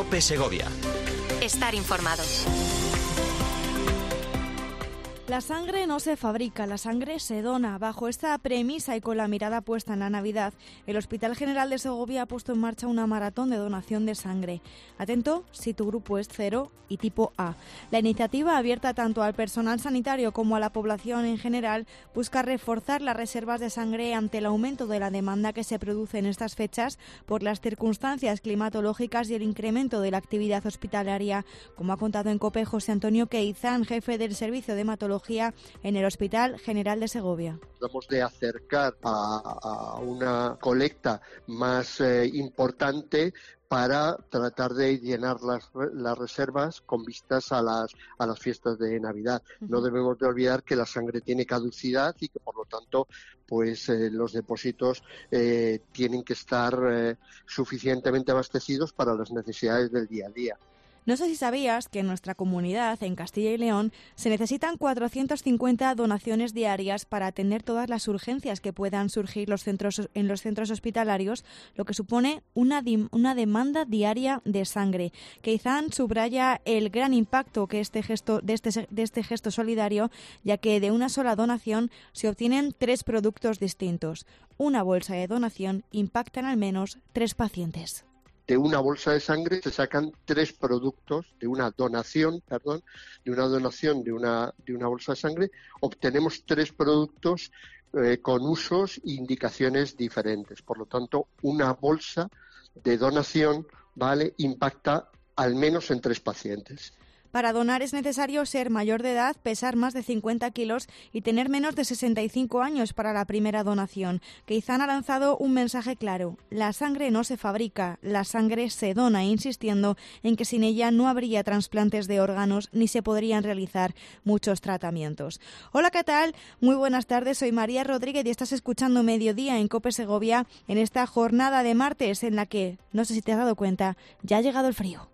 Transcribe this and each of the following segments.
COPE Segovia. Estar informado. La sangre no se fabrica, la sangre se dona. Bajo esta premisa y con la mirada puesta en la Navidad, el Hospital General de Segovia ha puesto en marcha una maratón de donación de sangre. Atento si tu grupo es 0 y tipo A. La iniciativa, abierta tanto al personal sanitario como a la población en general, busca reforzar las reservas de sangre ante el aumento de la demanda que se produce en estas fechas por las circunstancias climatológicas y el incremento de la actividad hospitalaria, como ha contado en COPE José Antonio Queizán, jefe del Servicio de Hematología en el Hospital General de Segovia. Tratamos de acercar a una colecta más importante para tratar de llenar las reservas con vistas a las fiestas de Navidad. No debemos de olvidar que la sangre tiene caducidad y que por lo tanto pues los depósitos tienen que estar suficientemente abastecidos para las necesidades del día a día. No sé si sabías que en nuestra comunidad, en Castilla y León, se necesitan 450 donaciones diarias para atender todas las urgencias que puedan surgir en los centros hospitalarios, lo que supone una demanda diaria de sangre. Queizán subraya el gran impacto que este gesto solidario, ya que de una sola donación se obtienen 3 productos distintos. Una bolsa de donación impacta en al menos 3 pacientes. De una bolsa de sangre se sacan 3 productos, de una donación de una bolsa de sangre, obtenemos 3 productos con usos e indicaciones diferentes. Por lo tanto, una bolsa de donación, impacta al menos en 3 pacientes. Para donar es necesario ser mayor de edad, pesar más de 50 kilos y tener menos de 65 años para la primera donación. Queizán ha lanzado un mensaje claro: la sangre no se fabrica, la sangre se dona, insistiendo en que sin ella no habría trasplantes de órganos ni se podrían realizar muchos tratamientos. Hola, ¿qué tal? Muy buenas tardes, soy María Rodríguez y estás escuchando Mediodía en COPE Segovia en esta jornada de martes en la que, no sé si te has dado cuenta, ya ha llegado el frío.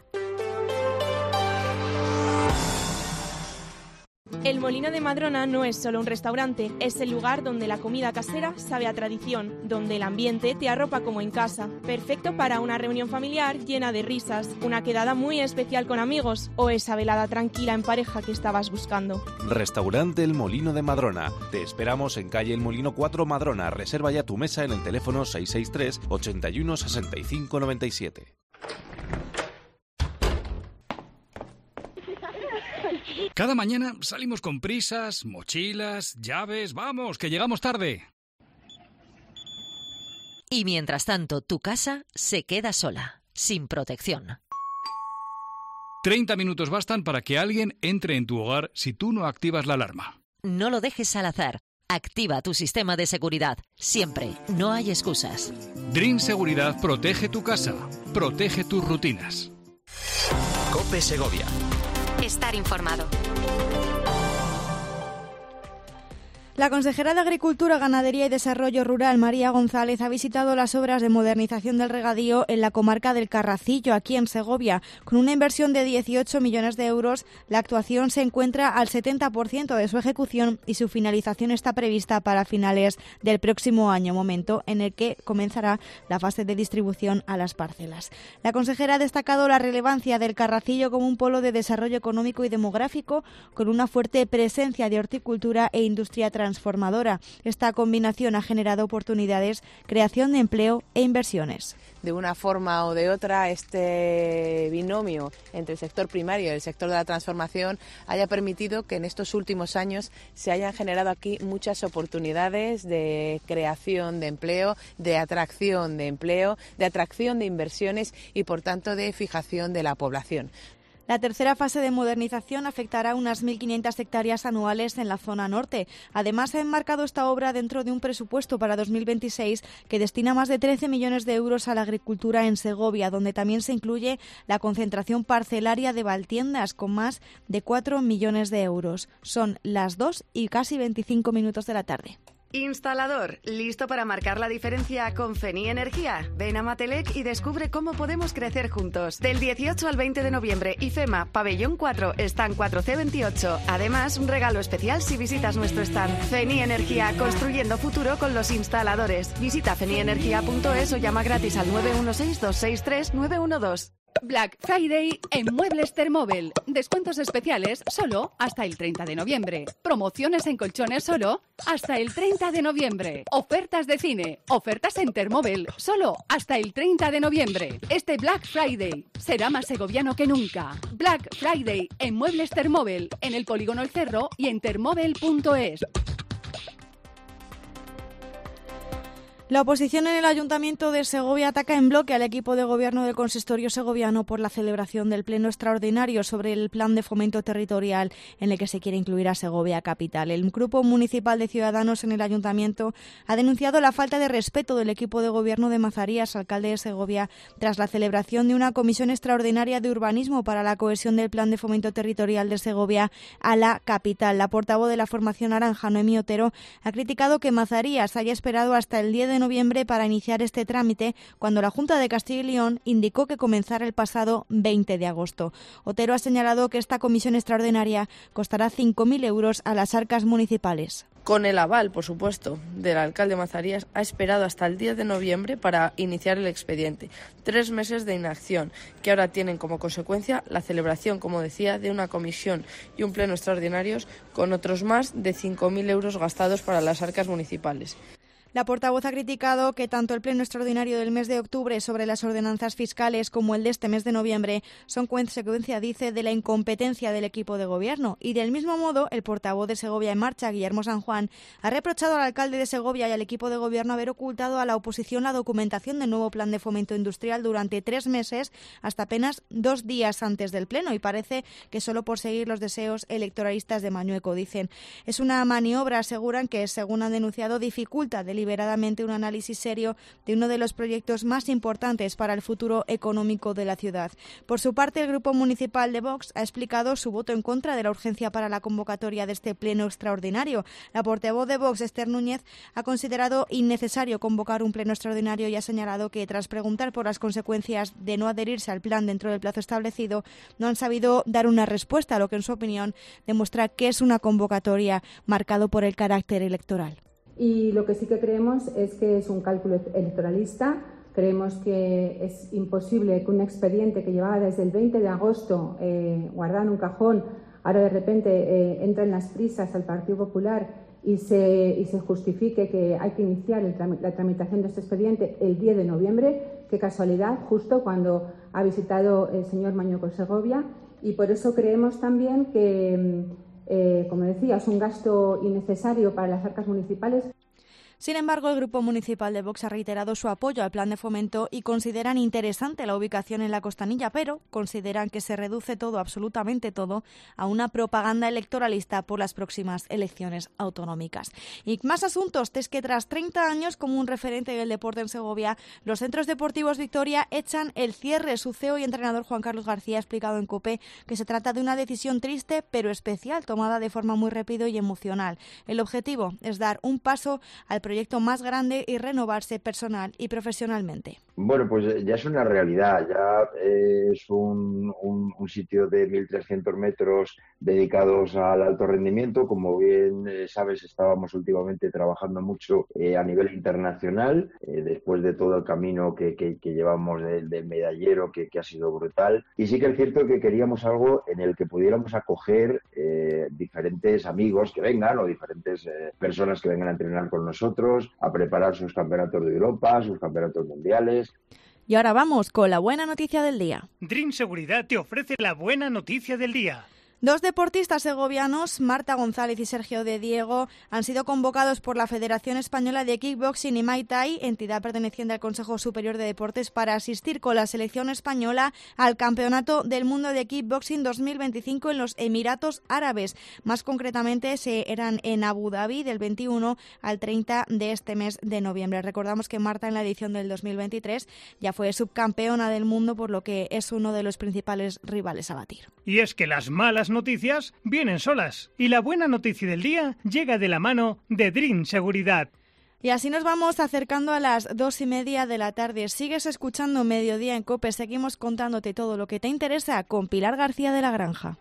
El Molino de Madrona no es solo un restaurante, es el lugar donde la comida casera sabe a tradición, donde el ambiente te arropa como en casa, perfecto para una reunión familiar llena de risas, una quedada muy especial con amigos o esa velada tranquila en pareja que estabas buscando. Restaurante El Molino de Madrona. Te esperamos en calle El Molino 4 Madrona. Reserva ya tu mesa en el teléfono 663 81 65 97. Cada mañana salimos con prisas, mochilas, llaves, ¡vamos, que llegamos tarde! Y mientras tanto, tu casa se queda sola, sin protección. 30 minutos bastan para que alguien entre en tu hogar si tú no activas la alarma. No lo dejes al azar. Activa tu sistema de seguridad. Siempre. No hay excusas. Dream Seguridad protege tu casa. Protege tus rutinas. COPE Segovia. Estar informado. La consejera de Agricultura, Ganadería y Desarrollo Rural, María González, ha visitado las obras de modernización del regadío en la comarca del Carracillo, aquí en Segovia. Con una inversión de 18 millones de euros, la actuación se encuentra al 70% de su ejecución y su finalización está prevista para finales del próximo año, momento en el que comenzará la fase de distribución a las parcelas. La consejera ha destacado la relevancia del Carracillo como un polo de desarrollo económico y demográfico, con una fuerte presencia de horticultura e industria transformadora. Esta combinación ha generado oportunidades, creación de empleo e inversiones. De una forma o de otra, este binomio entre el sector primario y el sector de la transformación haya permitido que en estos últimos años se hayan generado aquí muchas oportunidades de creación de empleo, de atracción de empleo, de atracción de inversiones y, por tanto, de fijación de la población. La tercera fase de modernización afectará unas 1.500 hectáreas anuales en la zona norte. Además, ha enmarcado esta obra dentro de un presupuesto para 2026 que destina más de 13 millones de euros a la agricultura en Segovia, donde también se incluye la concentración parcelaria de Valtiendas con más de 4 millones de euros. Son las 2 y casi 25 minutos de la tarde. Instalador, ¿listo para marcar la diferencia con Feni Energía? Ven a Matelec y descubre cómo podemos crecer juntos. Del 18 al 20 de noviembre, IFEMA, Pabellón 4, stand 4C28. Además, un regalo especial si visitas nuestro stand. Feni Energía, construyendo futuro con los instaladores. Visita fenienergia.es o llama gratis al 916-263-912. Black Friday en Muebles Thermobel. Descuentos especiales solo hasta el 30 de noviembre. Promociones en colchones solo hasta el 30 de noviembre. Ofertas de cine, ofertas en Thermobel solo hasta el 30 de noviembre. Este Black Friday será más segoviano que nunca. Black Friday en Muebles Thermobel, en el Polígono El Cerro y en thermobel.es. La oposición en el Ayuntamiento de Segovia ataca en bloque al equipo de gobierno del consistorio segoviano por la celebración del pleno extraordinario sobre el plan de fomento territorial en el que se quiere incluir a Segovia capital. El grupo municipal de Ciudadanos en el Ayuntamiento ha denunciado la falta de respeto del equipo de gobierno de Mazarías, alcalde de Segovia, tras la celebración de una comisión extraordinaria de urbanismo para la cohesión del plan de fomento territorial de Segovia a la capital. La portavoz de la formación naranja, Noemí Otero, ha criticado que Mazarías haya esperado hasta el 10 de noviembre para iniciar este trámite, cuando la Junta de Castilla y León indicó que comenzara el pasado 20 de agosto. Otero ha señalado que esta comisión extraordinaria costará 5.000 euros a las arcas municipales. Con el aval, por supuesto, del alcalde Mazarías, ha esperado hasta el 10 de noviembre para iniciar el expediente. 3 meses de inacción, que ahora tienen como consecuencia la celebración, como decía, de una comisión y un pleno extraordinarios con otros más de 5.000 euros gastados para las arcas municipales. La portavoz ha criticado que tanto el pleno extraordinario del mes de octubre sobre las ordenanzas fiscales como el de este mes de noviembre son consecuencia, dice, de la incompetencia del equipo de gobierno. Y del mismo modo, el portavoz de Segovia en Marcha, Guillermo San Juan, ha reprochado al alcalde de Segovia y al equipo de gobierno haber ocultado a la oposición la documentación del nuevo plan de fomento industrial durante 3 meses, hasta apenas 2 días antes del pleno, y parece que solo por seguir los deseos electoralistas de Mañueco. Dicen, es una maniobra, aseguran, que, según han denunciado, dificulta deliberadamente un análisis serio de uno de los proyectos más importantes para el futuro económico de la ciudad. Por su parte, el Grupo Municipal de Vox ha explicado su voto en contra de la urgencia para la convocatoria de este pleno extraordinario. La portavoz de Vox, Esther Núñez, ha considerado innecesario convocar un pleno extraordinario y ha señalado que, tras preguntar por las consecuencias de no adherirse al plan dentro del plazo establecido, no han sabido dar una respuesta, lo que, en su opinión, demuestra que es una convocatoria marcado por el carácter electoral. Y lo que sí que creemos es que es un cálculo electoralista. Creemos que es imposible que un expediente que llevaba desde el 20 de agosto guardado en un cajón, ahora de repente entra en las prisas al Partido Popular y se justifique que hay que iniciar la tramitación de este expediente el 10 de noviembre. Qué casualidad, justo cuando ha visitado el señor Mañueco Segovia. Y por eso creemos también que como decía, es un gasto innecesario para las arcas municipales. Sin embargo, el Grupo Municipal de Vox ha reiterado su apoyo al plan de fomento y consideran interesante la ubicación en la Costanilla, pero consideran que se reduce todo, absolutamente todo, a una propaganda electoralista por las próximas elecciones autonómicas. Y más asuntos, es que tras 30 años como un referente del deporte en Segovia, los Centros Deportivos Victoria echan el cierre. Su CEO y entrenador Juan Carlos García ha explicado en COPE que se trata de una decisión triste pero especial, tomada de forma muy rápida y emocional. El objetivo es dar un paso al proyecto más grande y renovarse personal y profesionalmente. Bueno, pues ya es una realidad, ya es un sitio de 1.300 metros dedicados al alto rendimiento. Como bien sabes, estábamos últimamente trabajando mucho a nivel internacional, después de todo el camino que llevamos del medallero, que ha sido brutal. Y sí que es cierto que queríamos algo en el que pudiéramos acoger diferentes amigos que vengan o diferentes personas que vengan a entrenar con nosotros, a preparar sus campeonatos de Europa, sus campeonatos mundiales. Y ahora vamos con la buena noticia del día. Dream Seguridad te ofrece la buena noticia del día. 2 deportistas segovianos, Marta González y Sergio de Diego, han sido convocados por la Federación Española de Kickboxing y Muay Thai, entidad perteneciente al Consejo Superior de Deportes, para asistir con la selección española al Campeonato del Mundo de Kickboxing 2025 en los Emiratos Árabes. Más concretamente, eran en Abu Dhabi del 21 al 30 de este mes de noviembre. Recordamos que Marta, en la edición del 2023, ya fue subcampeona del mundo, por lo que es uno de los principales rivales a batir. Y es que las malas noticias vienen solas y la buena noticia del día llega de la mano de Dream Seguridad. Y así nos vamos acercando a las 2:30 de la tarde. Sigues escuchando Mediodía en COPE. Seguimos contándote todo lo que te interesa con Pilar García de la Granja.